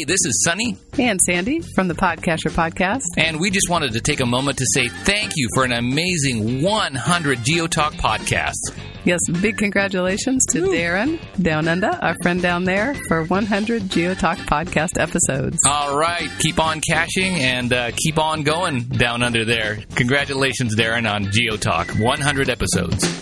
Hey, this is Sunny. And Sandy from the Podcasher Podcast. And we just wanted to take a moment to say thank you for an amazing 100 GeoTalk podcasts. Yes, big congratulations to Darren down under, our friend down there, for 100 GeoTalk podcast episodes. All right, keep on cashing and keep on going down under there. Congratulations, Darren, on GeoTalk, 100 episodes.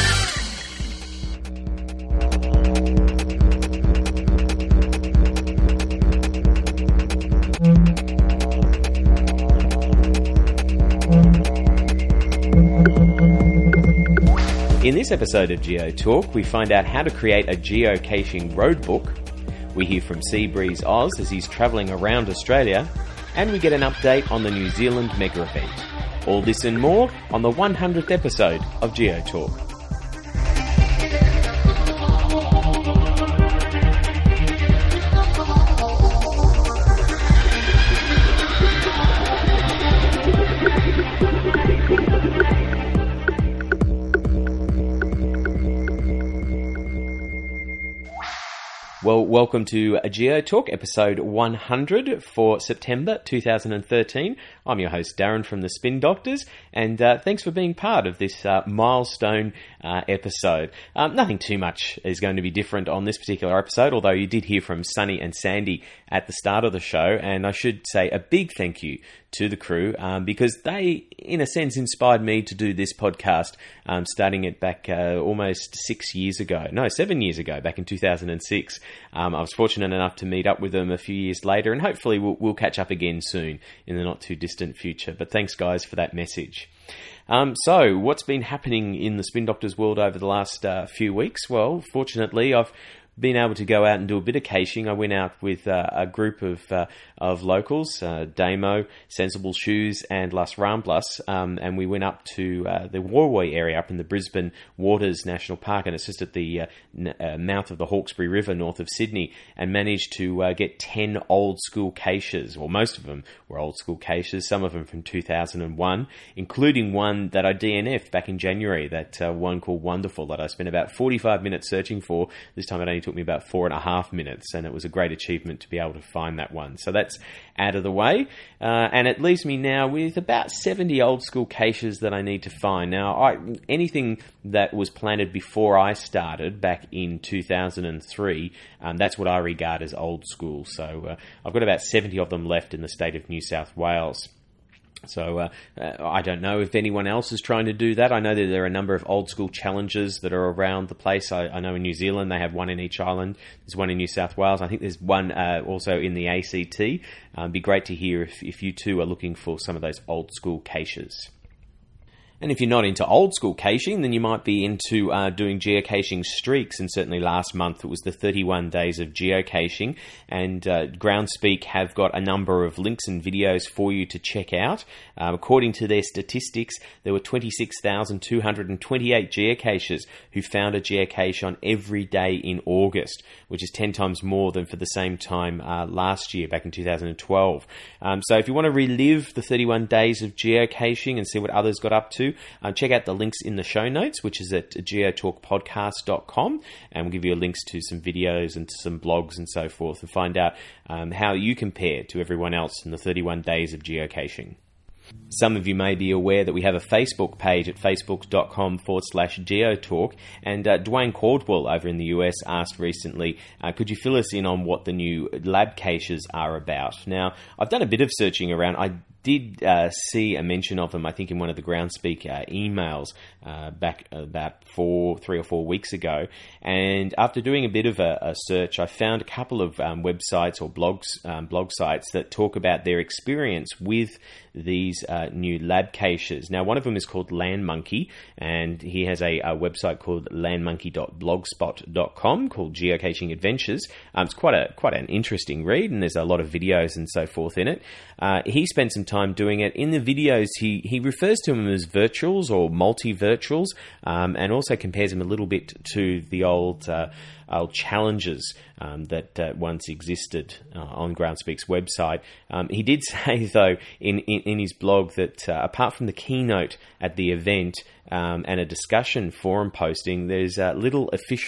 In this episode of GeoTalk, we find out how to create a geocaching roadbook. We hear from Seabreeze Oz as he's travelling around Australia, and we get an update on the New Zealand mega event. All this and more on the 100th episode of GeoTalk. Well, welcome to GeoTalk, episode 100 for September 2013. I'm your host, Darren from the Spin Doctors, and thanks for being part of this milestone episode. Nothing too much is going to be different on this particular episode, although you did hear from Sunny and Sandy at the start of the show, and I should say a big thank you to the crew, because they, in a sense, inspired me to do this podcast, starting it back almost 7 years ago, back in 2006. I was fortunate enough to meet up with them a few years later, and hopefully we'll catch up again soon in the not too distant future. But thanks, guys, for that message. So, what's been happening in the Spin Doctors world over the last few weeks? Well, fortunately, I've been able to go out and do a bit of caching. I went out with a group of locals, Damo, Sensible Shoes, and Las Ramblas, and we went up to the Warwoi area up in the Brisbane Waters National Park, and it's just at the mouth of the Hawkesbury River north of Sydney, and managed to get 10 old school caches. Well, most of them were old school caches, some of them from 2001, including one that I DNF'd back in January, that one called Wonderful, that I spent about 45 minutes searching for. This time it only took me about 4.5 minutes, and it was a great achievement to be able to find that one. So that's out of the way, and it leaves me now with about 70 old school caches that I need to find. Now, anything that was planted before I started back in 2003, that's what I regard as old school. So I've got about 70 of them left in the state of New South Wales. So I don't know if anyone else is trying to do that. I know that there are a number of old school challenges that are around the place. I know in New Zealand they have one in each island. There's one in New South Wales. I think there's one also in the ACT. It'd be great to hear if you too are looking for some of those old school caches. And if you're not into old school caching, then you might be into doing geocaching streaks. And certainly last month it was the 31 days of geocaching. And Groundspeak have got a number of links and videos for you to check out. According to their statistics, there were 26,228 geocachers who found a geocache on every day in August, which is 10 times more than for the same time last year, back in 2012. So if you want to relive the 31 days of geocaching and see what others got up to, check out the links in the show notes, which is at geotalkpodcast.com, and we'll give you links to some videos and to some blogs and so forth, and find out how you compare to everyone else in the 31 days of geocaching. Some of you may be aware that we have a Facebook page at facebook.com/geotalk, and Dwayne Caldwell over in the US asked recently, could you fill us in on what the new lab caches are about? Now, I've done a bit of searching around. I did see a mention of them, I think, in one of the Groundspeak emails back about 3 or 4 weeks ago. And after doing a bit of a search, I found a couple of websites or blog sites that talk about their experience with these new lab caches. Now, one of them is called LandMonkey, and he has a website called landmonkey.blogspot.com called Geocaching Adventures. It's quite an interesting read, and there's a lot of videos and so forth in it. He spent some time doing it. In the videos, he refers to them as virtuals or multi-virtuals, and also compares them a little bit to the old challenges that once existed on Groundspeak's website. He did say, though, in his blog that apart from the keynote at the event and a discussion forum posting, there's little official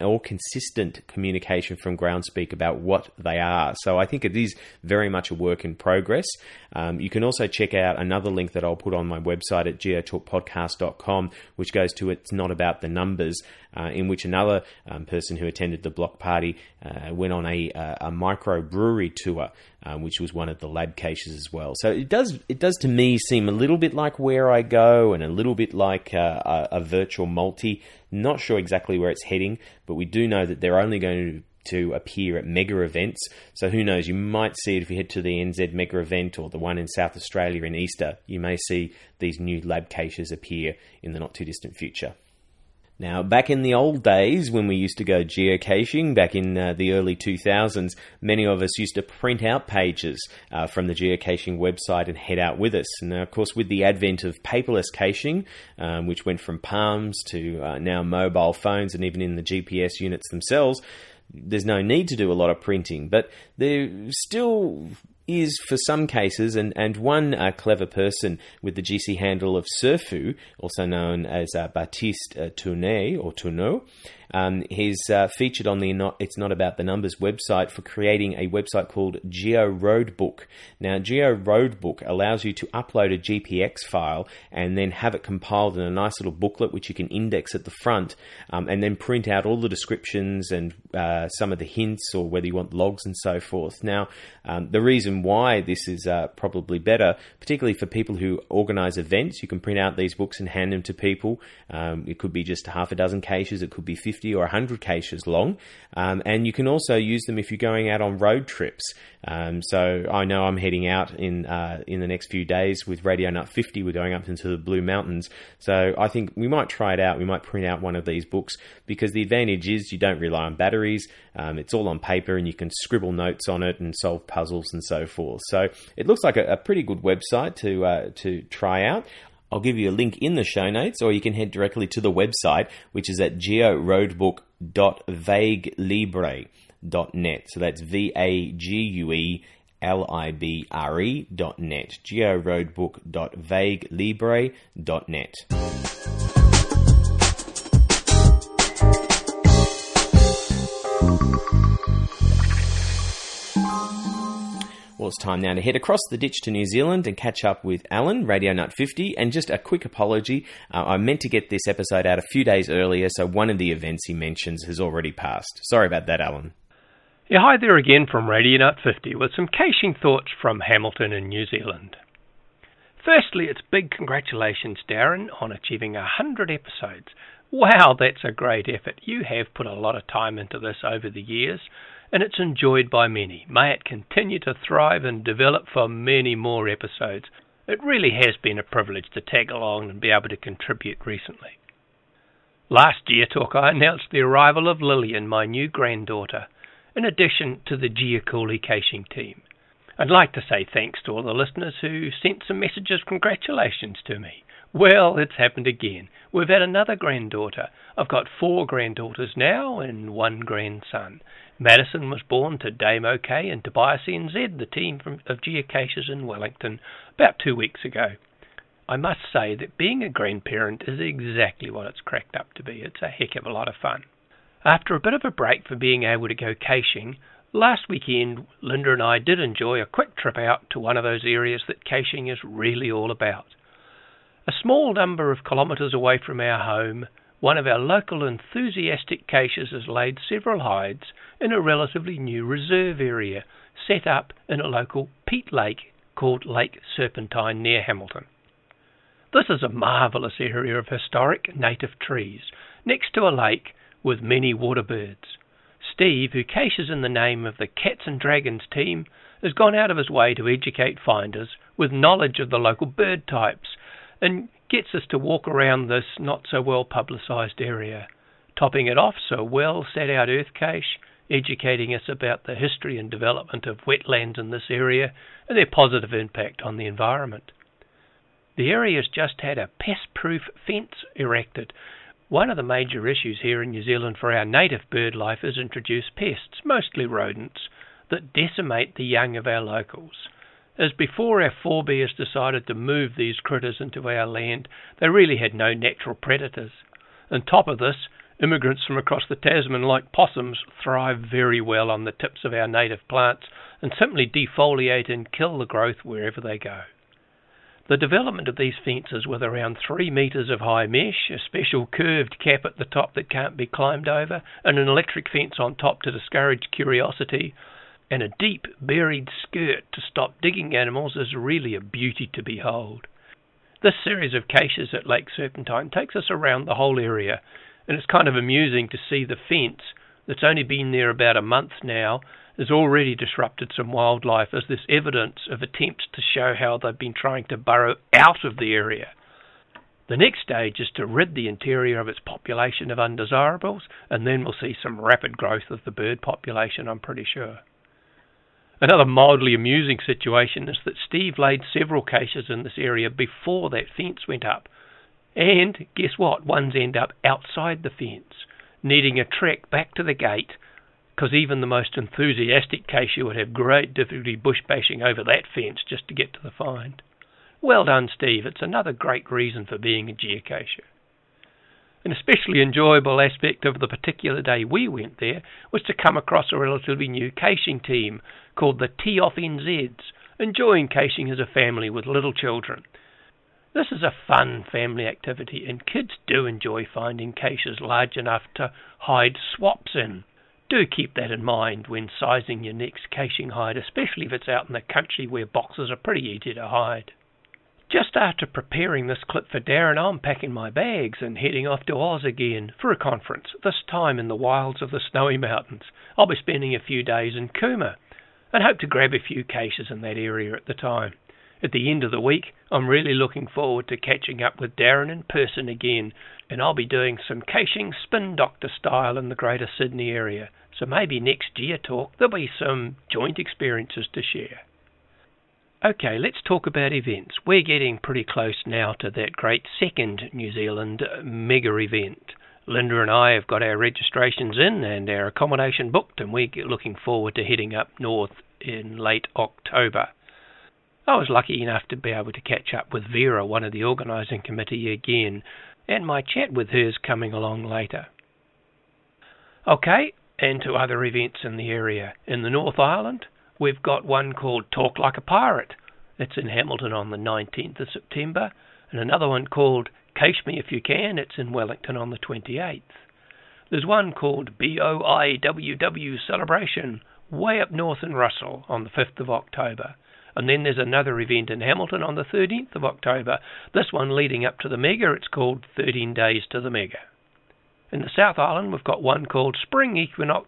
or consistent communication from Groundspeak about what they are. So I think it is very much a work in progress. You can also check out another link that I'll put on my website at geotalkpodcast.com, which goes to It's Not About the Numbers, in which another person who attended the block party went on a microbrewery tour, which was one of the lab caches as well. So it does to me seem a little bit like Where I Go and a little bit like a virtual multi. Not sure exactly where it's heading, but we do know that they're only going to appear at mega events. So who knows, you might see it if you head to the NZ mega event or the one in South Australia in Easter. You may see these new lab caches appear in the not too distant future. Now, back in the old days when we used to go geocaching, back in the early 2000s, many of us used to print out pages from the geocaching website and head out with us. And now, of course, with the advent of paperless caching, which went from palms to now mobile phones and even in the GPS units themselves, there's no need to do a lot of printing. But there still is, for some cases, and one clever person with the GC handle of Surfu, also known as Baptiste Tourneau, he's featured on the It's Not About the Numbers website for creating a website called GeoRoadbook. Now, GeoRoadbook allows you to upload a GPX file and then have it compiled in a nice little booklet which you can index at the front, and then print out all the descriptions and some of the hints, or whether you want logs and so forth. Now, the reason why this is probably better, particularly for people who organise events, you can print out these books and hand them to people. It could be just half a dozen caches, it could be 50 or 100 caches long, and you can also use them if you're going out on road trips. So I know I'm heading out in the next few days with Radio Nut 50. We're going up into the Blue Mountains, so I think we might try it out. We might print out one of these books, because the advantage is you don't rely on batteries. It's all on paper, and you can scribble notes on it and solve puzzles and so forth. So it looks like a pretty good website to try out. I'll give you a link in the show notes, or you can head directly to the website, which is at georoadbook.vaguelibre.net. So that's VAGUELIBRE.net. georoadbook.vaguelibre.net. Well, it's time now to head across the ditch to New Zealand and catch up with Alan, Radio Nut 50. And just a quick apology, I meant to get this episode out a few days earlier, so one of the events he mentions has already passed. Sorry about that, Alan. Yeah, hi there again from Radio Nut 50 with some caching thoughts from Hamilton in New Zealand. Firstly, it's big congratulations, Darren, on achieving 100 episodes. Wow, that's a great effort. You have put a lot of time into this over the years, and it's enjoyed by many. May it continue to thrive and develop for many more episodes. It really has been a privilege to tag along and be able to contribute recently. Last year, I announced the arrival of Lillian, my new granddaughter, in addition to the Giacooli caching team. I'd like to say thanks to all the listeners who sent some messages of congratulations to me. Well, it's happened again. We've had another granddaughter. I've got 4 granddaughters now and 1 grandson. Madison was born to Dame OK and Tobias NZ, the team of geocaches in Wellington, about 2 weeks ago. I must say that being a grandparent is exactly what it's cracked up to be. It's a heck of a lot of fun. After a bit of a break for being able to go caching, last weekend Linda and I did enjoy a quick trip out to one of those areas that caching is really all about. A small number of kilometres away from our home, one of our local enthusiastic caches has laid several hides in a relatively new reserve area set up in a local peat lake called Lake Serpentine near Hamilton. This is a marvellous area of historic native trees next to a lake with many water birds. Steve, who caches in the name of the Cats and Dragons team, has gone out of his way to educate finders with knowledge of the local bird types and gets us to walk around this not-so-well-publicised area. Topping it off, so well set out earth cache, educating us about the history and development of wetlands in this area and their positive impact on the environment. The area has just had a pest-proof fence erected. One of the major issues here in New Zealand for our native bird life is introduced pests, mostly rodents, that decimate the young of our locals. As before our forebears decided to move these critters into our land, they really had no natural predators. On top of this, Immigrants from across the Tasman, like possums, thrive very well on the tips of our native plants and simply defoliate and kill the growth wherever they go. The development of these fences with around 3 metres of high mesh, a special curved cap at the top that can't be climbed over, and an electric fence on top to discourage curiosity, and a deep buried skirt to stop digging animals is really a beauty to behold. This series of caches at Lake Serpentine takes us around the whole area, and it's kind of amusing to see the fence that's only been there about a month now has already disrupted some wildlife as this evidence of attempts to show how they've been trying to burrow out of the area. The next stage is to rid the interior of its population of undesirables, and then we'll see some rapid growth of the bird population, I'm pretty sure. Another mildly amusing situation is that Steve laid several caches in this area before that fence went up. And guess what? Ones end up outside the fence, needing a trek back to the gate, because even the most enthusiastic cacher would have great difficulty bush bashing over that fence just to get to the find. Well done, Steve. It's another great reason for being a geocacher. An especially enjoyable aspect of the particular day we went there was to come across a relatively new caching team called the Tee-Off NZs, enjoying caching as a family with little children. This is a fun family activity, and kids do enjoy finding caches large enough to hide swaps in. Do keep that in mind when sizing your next caching hide, especially if it's out in the country where boxes are pretty easy to hide. Just after preparing this clip for Darren, I'm packing my bags and heading off to Oz again for a conference, this time in the wilds of the Snowy Mountains. I'll be spending a few days in Cooma and hope to grab a few caches in that area at the time. At the end of the week, I'm really looking forward to catching up with Darren in person again, and I'll be doing some caching spin doctor style in the Greater Sydney area. So maybe next GeoTalk there'll be some joint experiences to share. Okay, let's talk about events. We're getting pretty close now to that great second New Zealand mega event. Linda and I have got our registrations in and our accommodation booked, and we're looking forward to heading up north in late October. I was lucky enough to be able to catch up with Vera, one of the organising committee again, and my chat with her's coming along later. Okay, and to other events in the area. In the North Island, we've got one called Talk Like a Pirate. It's in Hamilton on the 19th of September, and another one called Cache Me If You Can. It's in Wellington on the 28th. There's one called BOIWW Celebration, way up north in Russell on the 5th of October. And then there's another event in Hamilton on the 13th of October. This one leading up to the Mega. It's called 13 Days to the Mega. In the South Island, we've got one called Spring Equinox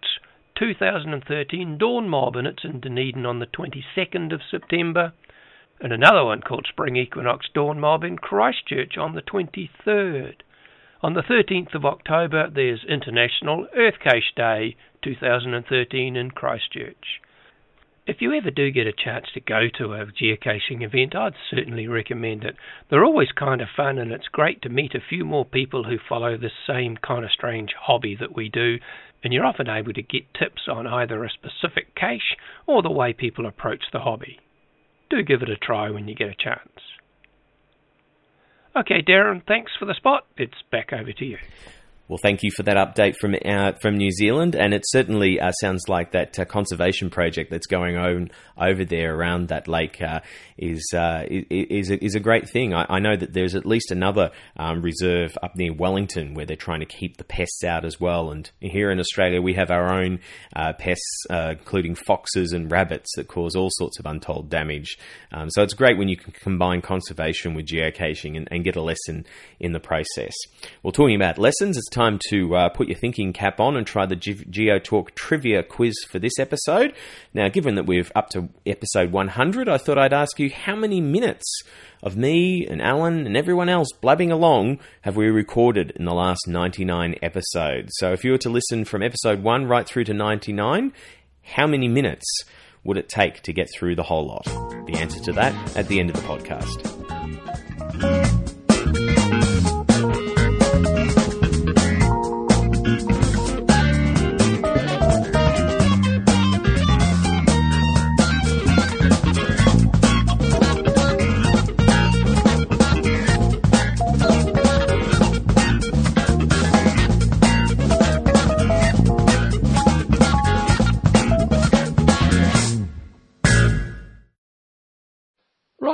2013 Dawn Mob, and it's in Dunedin on the 22nd of September. And another one called Spring Equinox Dawn Mob in Christchurch on the 23rd. On the 13th of October, there's International Earth Cache Day 2013 in Christchurch. If you ever do get a chance to go to a geocaching event, I'd certainly recommend it. They're always kind of fun, and it's great to meet a few more people who follow this same kind of strange hobby that we do, and you're often able to get tips on either a specific cache or the way people approach the hobby. Do give it a try when you get a chance. Okay, Darren, thanks for the spot. It's back over to you. Well, thank you for that update from New Zealand, and it certainly sounds like that conservation project that's going on over there around that lake is a great thing. I know that there's at least another reserve up near Wellington where they're trying to keep the pests out as well. And here in Australia, we have our own pests, including foxes and rabbits that cause all sorts of untold damage. So it's great when you can combine conservation with geocaching and get a lesson in the process. Well, talking about lessons, it's time to put your thinking cap on and try the GeoTalk trivia quiz for this episode. Now, given that we're up to episode 100, I thought I'd ask you how many minutes of me and Alan and everyone else blabbing along have we recorded in the last 99 episodes. So if you were to listen from episode 1 right through to 99, how many minutes would it take to get through the whole lot? The answer to that at the end of the podcast.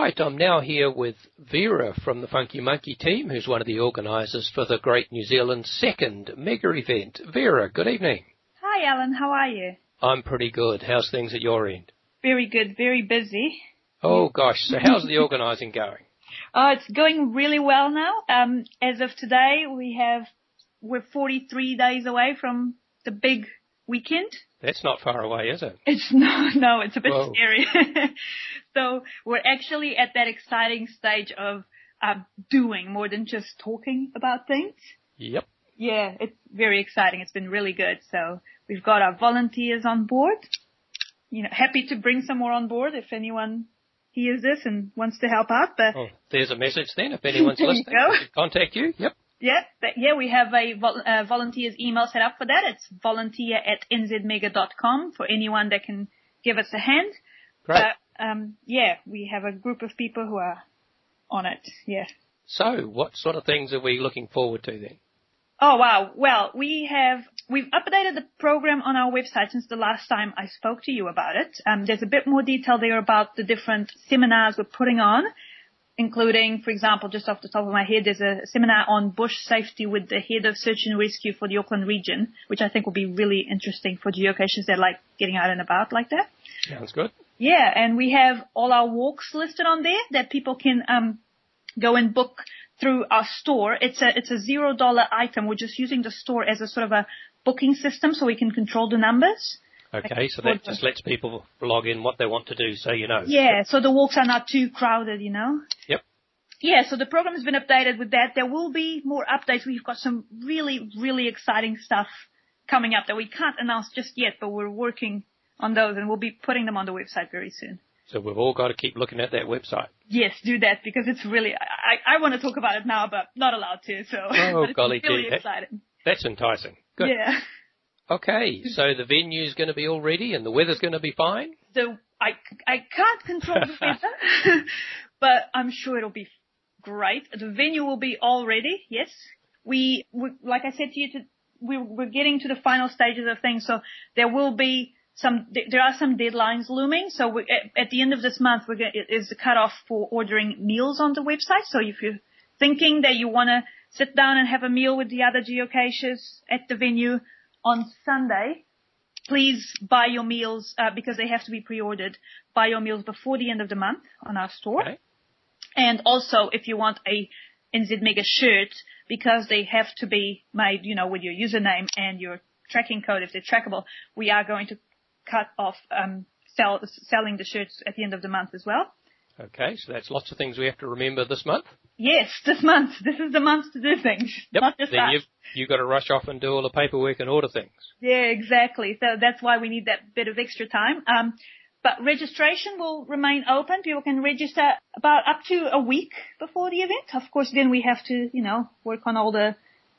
right, I'm now here with Vera from the Funky Monkey team, who's one of the organisers for the Great New Zealand second mega event. Vera, good evening. Hi, Alan. How are you? I'm pretty good. How's things at your end? Very good. Very busy. Oh, gosh. So how's the organising going? It's going really well now. As of today, we're 43 days away from the big weekend. That's not far away, is it? It's no, it's a bit Whoa. scary. So we're actually at that exciting stage of doing more than just talking about things. Yep. Yeah, it's very exciting. It's been really good. So we've got our volunteers on board. You know, happy to bring some more on board if anyone hears this and wants to help out. But there's a message then. If anyone's There you listening, go. they can contact you. Yep. Yeah, we have a volunteers email set up for that. It's volunteer@nzmega.com for anyone that can give us a hand. Great. But, we have a group of people who are on it. Yeah. So what sort of things are we looking forward to then? Oh, wow. Well, we've updated the program on our website since the last time I spoke to you about it. There's a bit more detail there about the different seminars we're putting on, including, for example, just off the top of my head, there's a seminar on bush safety with the head of search and rescue for the Auckland region, which I think will be really interesting for geocachers that like getting out and about like that. Sounds good. Yeah, and we have all our walks listed on there that people can go and book through our store. It's a $0 item. We're just using the store as a sort of a booking system so we can control the numbers. Okay, so that just lets people log in what they want to do, so you know. Yeah, so the walks are not too crowded, you know. Yep. Yeah, so the program has been updated with that. There will be more updates. We've got some really, really exciting stuff coming up that we can't announce just yet, but we're working on those and we'll be putting them on the website very soon. So we've all got to keep looking at that website. Yes, do that because it's really, I want to talk about it now, but not allowed to, so. Oh, but it's golly really gee. exciting. That's enticing. Good. Yeah. Okay, so the venue's going to be all ready and the weather's going to be fine? I can't control the weather, but I'm sure it'll be great. The venue will be all ready, yes. We like I said to you, we're getting to the final stages of things, so there are some deadlines looming. So at the end of this month, is the cutoff for ordering meals on the website. So if you're thinking that you want to sit down and have a meal with the other geocachers at the venue on Sunday, please buy your meals, because they have to be pre-ordered. Buy your meals before the end of the month on our store. Okay. And also, if you want a NZ Mega shirt, because they have to be made, you know, with your username and your tracking code if they're trackable, we are going to cut off selling the shirts at the end of the month as well. Okay, so that's lots of things we have to remember this month. Yes, this month. This is the month to do things. Yep. Not just Then us. you've got to rush off and do all the paperwork and order things. Yeah, exactly. So that's why we need that bit of extra time. But registration will remain open. People can register about up to a week before the event. Of course, then we have to, you know, work on all the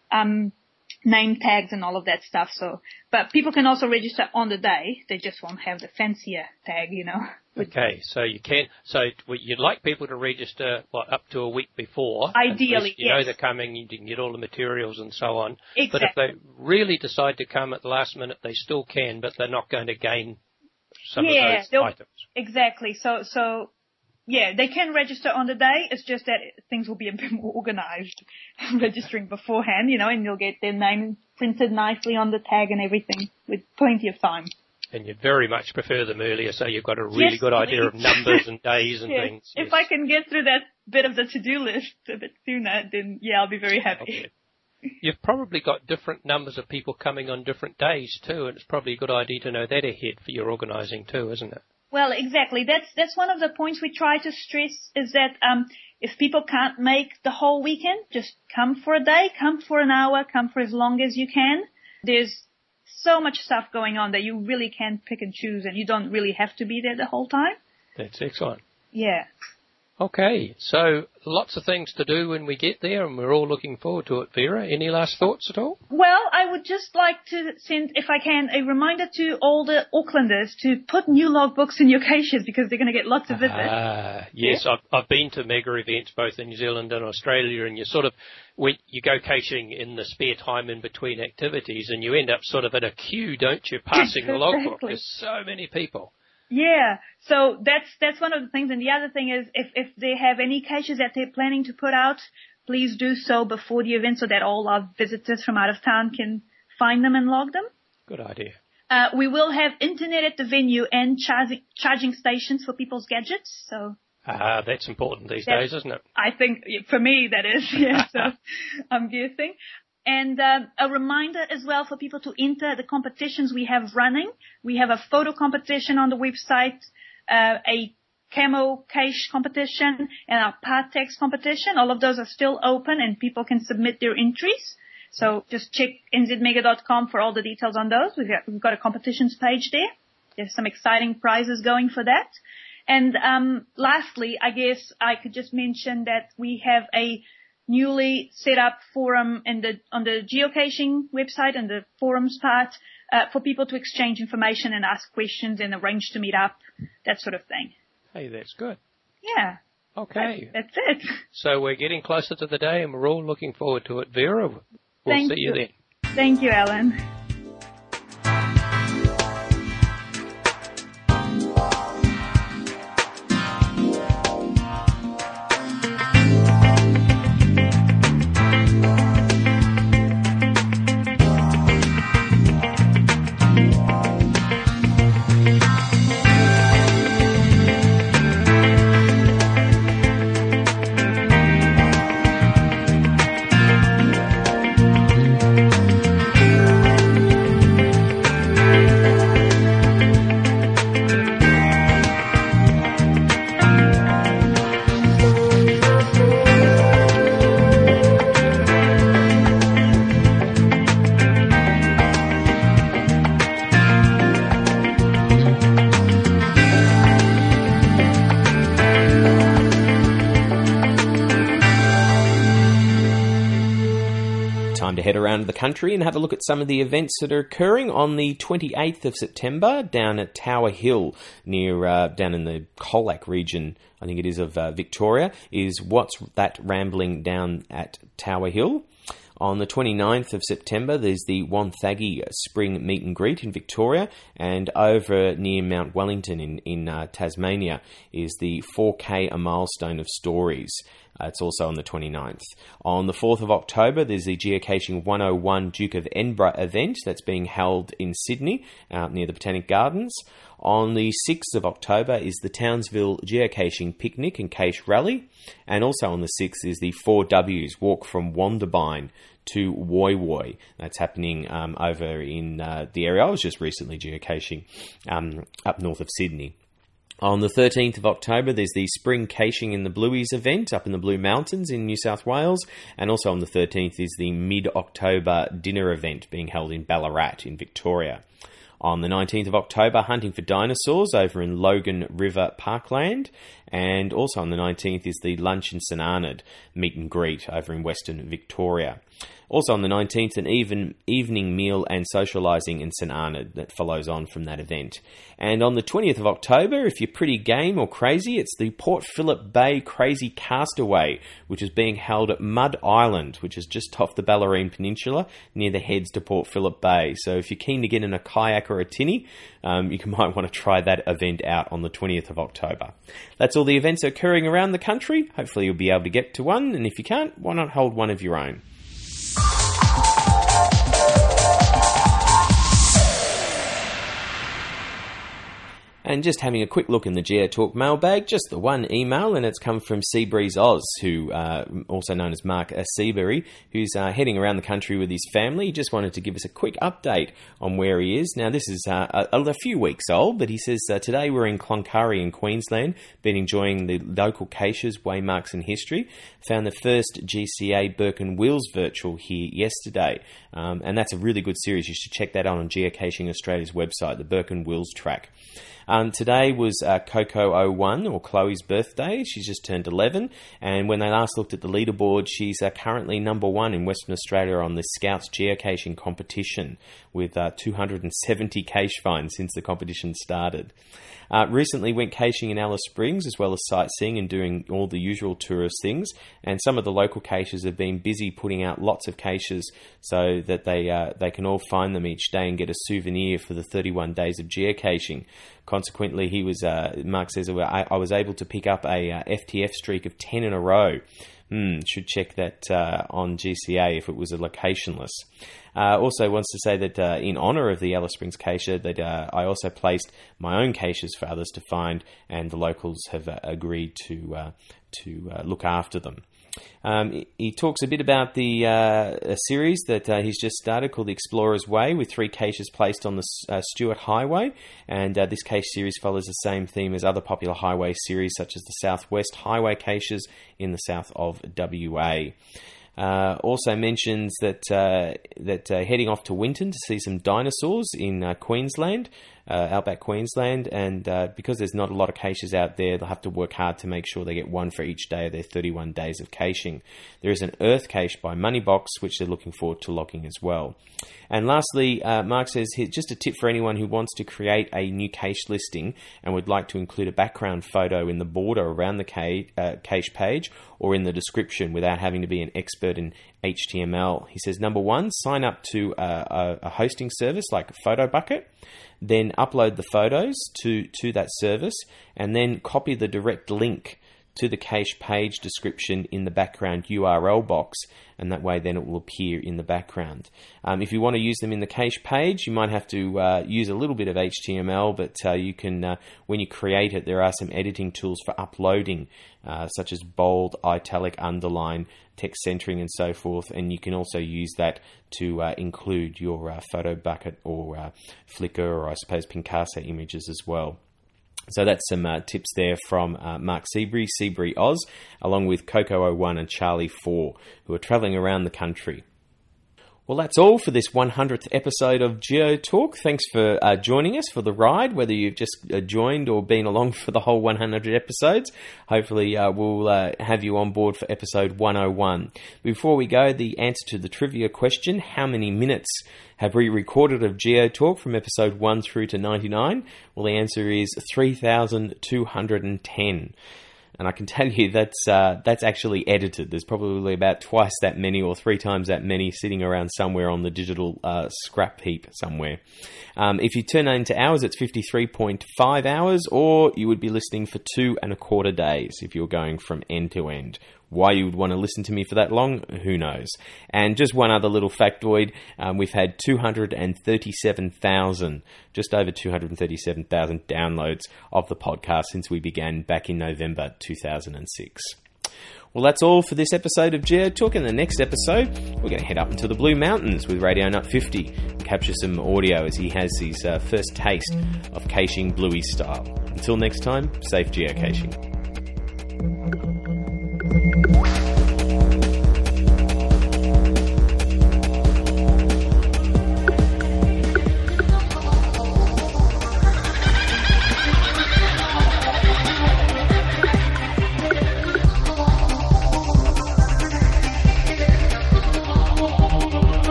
name tags and all of that stuff. So, but people can also register on the day. They just won't have the fancier tag, you know. Okay, so you'd like people to register, up to a week before? Ideally, you know yes. they're coming, you can get all the materials and so on. Exactly. But if they really decide to come at the last minute, they still can, but they're not going to gain some of those items. Exactly. So, yeah, they can register on the day. It's just that things will be a bit more organized registering beforehand, you know, and you'll get their name printed nicely on the tag and everything with plenty of time. And you'd very much prefer them earlier, so you've got a really good idea of numbers and days and things. If I can get through that bit of the to-do list a bit sooner, then yeah, I'll be very happy. Okay. You've probably got different numbers of people coming on different days too, and it's probably a good idea to know that ahead for your organising too, isn't it? Well, exactly. That's one of the points we try to stress is that if people can't make the whole weekend, just come for a day, come for an hour, come for as long as you can. There's so much stuff going on that you really can pick and choose, and you don't really have to be there the whole time. That's excellent. Yeah. Okay, so lots of things to do when we get there, and we're all looking forward to it. Vera, any last thoughts at all? Well, I would just like to send, if I can, a reminder to all the Aucklanders to put new logbooks in your caches because they're going to get lots of visits. Yes, I've been to mega events both in New Zealand and Australia, and you you go caching in the spare time in between activities, and you end up sort of in a queue, don't you, passing the logbook. There's so many people. Yeah, so that's one of the things. And the other thing is if they have any caches that they're planning to put out, please do so before the event so that all our visitors from out of town can find them and log them. Good idea. We will have internet at the venue and charging stations for people's gadgets. So that's important these days, isn't it? I think for me that is, yeah. So I'm guessing. And a reminder as well for people to enter the competitions we have running. We have a photo competition on the website, a camo cache competition, and our Partex competition. All of those are still open and people can submit their entries. So just check nzmega.com for all the details on those. We've got a competitions page there. There's some exciting prizes going for that. And lastly, I guess I could just mention that we have a newly set up forum on the geocaching website and the forums part for people to exchange information and ask questions and arrange to meet up, that sort of thing. Hey, that's good. Yeah. Okay. That's it. So we're getting closer to the day and we're all looking forward to it. Vera, we'll see you then. Thank you, Alan. Head around the country and have a look at some of the events that are occurring on the 28th of September down at Tower Hill near down in the Colac region, I think it is, of Victoria, is What's That Rambling Down at Tower Hill. On the 29th of September, there's the Wonthaggi Spring Meet and Greet in Victoria, and over near Mount Wellington in Tasmania is the 4K A Milestone of Stories. It's also on the 29th. On the 4th of October, there's the Geocaching 101 Duke of Edinburgh event that's being held in Sydney, near the Botanic Gardens. On the 6th of October is the Townsville Geocaching Picnic and Cache Rally. And also on the 6th is the 4Ws Walk from Wondabyne to Woy Woy. That's happening over in the area I was just recently geocaching, up north of Sydney. On the 13th of October, there's the Spring Caching in the Blueies event up in the Blue Mountains in New South Wales. And also on the 13th is the Mid-October Dinner event being held in Ballarat in Victoria. On the 19th of October, Hunting for Dinosaurs over in Logan River Parkland. And also on the 19th is the Lunch in St Arnaud Meet and Greet over in Western Victoria. Also on the 19th, an evening meal and socialising in St Arnaud that follows on from that event. And on the 20th of October, if you're pretty game or crazy, it's the Port Phillip Bay Crazy Castaway, which is being held at Mud Island, which is just off the Bellarine Peninsula near the heads to Port Phillip Bay. So if you're keen to get in a kayak or a tinny, you might want to try that event out on the 20th of October. That's all the events occurring around the country. Hopefully you'll be able to get to one, and if you can't, why not hold one of your own? And just having a quick look in the GeoTalk mailbag, just the one email, and it's come from Seabreeze Oz, who, also known as Mark Seabury, who's heading around the country with his family. He just wanted to give us a quick update on where he is. Now, this is a few weeks old, but he says, today we're in Cloncurry in Queensland, been enjoying the local caches, waymarks and history. Found the first GCA Burke and Wills virtual here yesterday, and that's a really good series. You should check that out on Geocaching Australia's website, the Burke and Wills track. Today was Coco01, or Chloe's birthday. She's just turned 11, and when they last looked at the leaderboard, she's currently number 1 in Western Australia on the Scouts geocaching competition, with 270 cache finds since the competition started. Recently went caching in Alice Springs, as well as sightseeing and doing all the usual tourist things. And some of the local caches have been busy putting out lots of caches so that they can all find them each day and get a souvenir for the 31 days of geocaching. Consequently, Mark says, I was able to pick up a FTF streak of 10 in a row. Should check that on GCA if it was a locationless. Also wants to say that in honour of the Alice Springs cache, that I also placed my own caches for others to find, and the locals have agreed to look after them. He talks a bit about a series that he's just started called The Explorer's Way, with 3 caches placed on the Stuart Highway, and this cache series follows the same theme as other popular highway series such as the Southwest Highway caches in the south of WA. Also mentions that heading off to Winton to see some dinosaurs in Queensland, outback Queensland, and because there's not a lot of caches out there, they'll have to work hard to make sure they get one for each day of their 31 days of caching. There is an Earth cache by Moneybox, which they're looking forward to logging as well. And lastly, Mark says, here's just a tip for anyone who wants to create a new cache listing and would like to include a background photo in the border around the cache page or in the description without having to be an expert in HTML. He says, number 1, sign up to a hosting service like PhotoBucket, then upload the photos to that service, and then copy the direct link to the cache page description in the background URL box, and that way then it will appear in the background. If you want to use them in the cache page, you might have to use a little bit of HTML, but you can, when you create it, there are some editing tools for uploading, such as bold, italic, underline, text centering, and so forth, and you can also use that to include your PhotoBucket or Flickr, or I suppose Picasa images as well. So that's some tips there from Mark Seabury Oz, along with Coco01 and Charlie 4, who are travelling around the country. Well, that's all for this 100th episode of Geo Talk. Thanks for joining us for the ride, whether you've just joined or been along for the whole 100 episodes. Hopefully we'll have you on board for episode 101. Before we go, the answer to the trivia question, how many minutes have we recorded of Geo Talk from episode 1 through to 99? Well, the answer is 3,210. And I can tell you that's actually edited. There's probably about twice that many or 3 times that many sitting around somewhere on the digital scrap heap somewhere. If you turn that into hours, it's 53.5 hours, or you would be listening for 2.25 days if you're going from end to end. Why you would want to listen to me for that long, who knows? And just one other little factoid, we've had 237,000, just over 237,000 downloads of the podcast since we began back in November 2006. Well, that's all for this episode of Geo Talk. In the next episode, we're going to head up into the Blue Mountains with Radio Nut 50 and capture some audio as he has his first taste of caching Bluey style. Until next time, safe geocaching.